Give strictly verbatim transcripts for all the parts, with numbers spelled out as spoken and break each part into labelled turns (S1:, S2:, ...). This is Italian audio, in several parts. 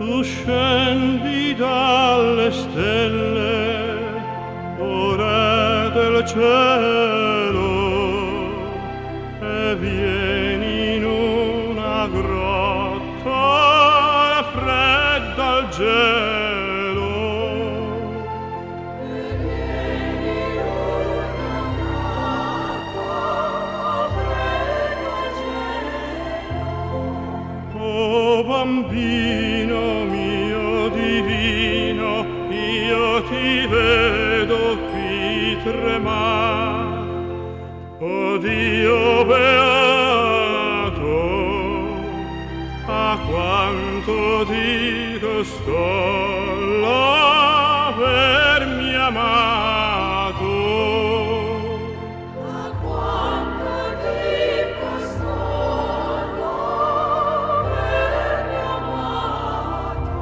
S1: tu scendi dalle stelle, o Re del cielo, e vieni in una grotta fredda al gelo. O bambino mio divino, io ti vedo qui tremar. O Dio beato, a quanto ti costò l'avermi amato.
S2: A quanto ti costò l'avermi amato.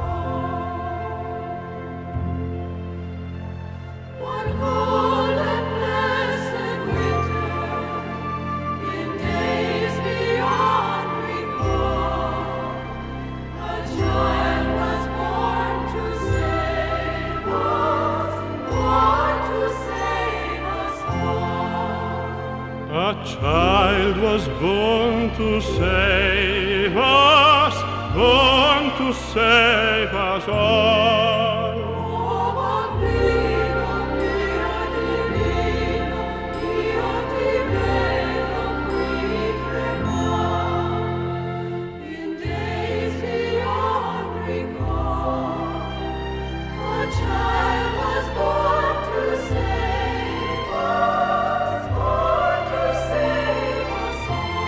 S2: One cold and blessed winter, in days beyond recall, a child was born to save us, born to save us all.
S1: A child was born to save us, born to save us all.
S2: O bambino mio divino, io ti vedo qui tremar. In days beyond recall, a child was born to save us, born to save us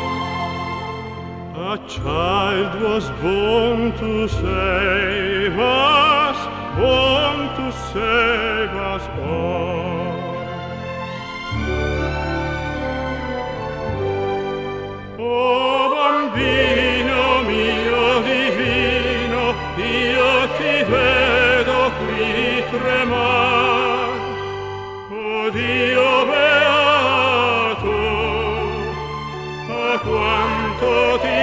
S2: all.
S1: A child was born to save us, born to save us all. O bambino mio divino, io ti vedo qui tremar. O Dio beato, a quanto ti